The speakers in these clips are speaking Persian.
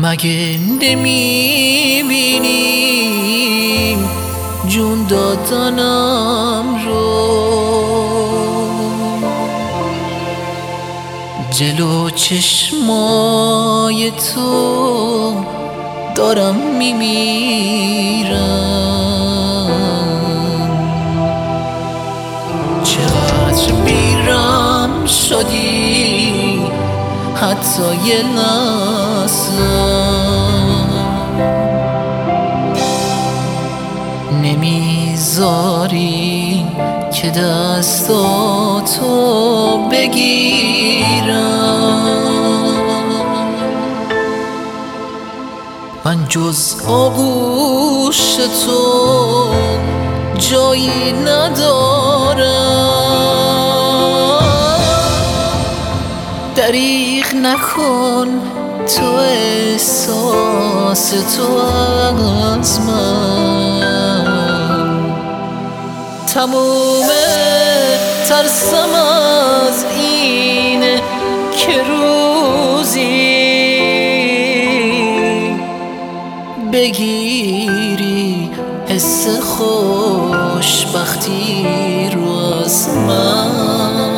مگه نمیبینی جون دادنم رو؟ جلو چشمای تو دارم میمیرم. چقدر بیرم شدی حتی یه لحظه نمیذاری که دستاتو بگیرم. من جز آغوش تو جایی ندارم. دریغ نکن تو احساس تو از من. تموم ترسم از اینه که روزی بگیری حس خوشبختی رو از من.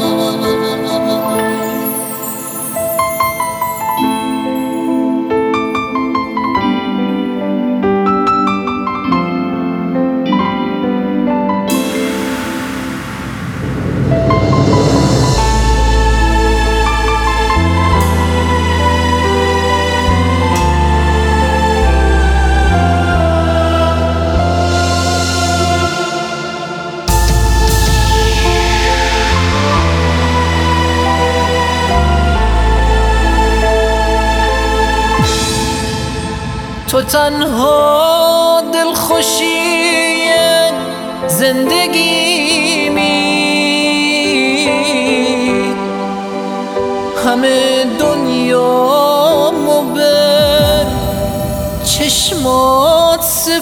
تو تنها دلخوشی زندگیمی، همه دنیامو به چشمات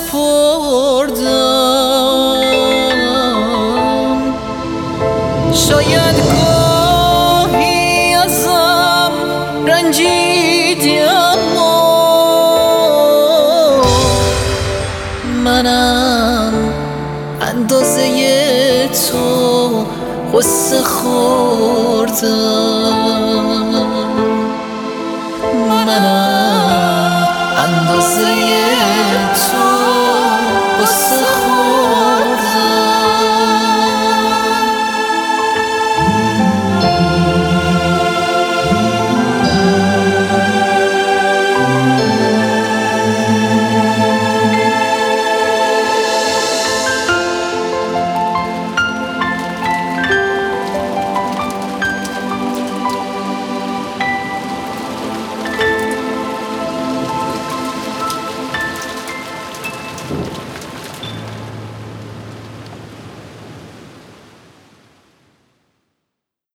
سپردم. شاید گاهی ازم رنجیدی اما منم اندازه تو غصه خوردم. منم اندازه تو غصه خوردم.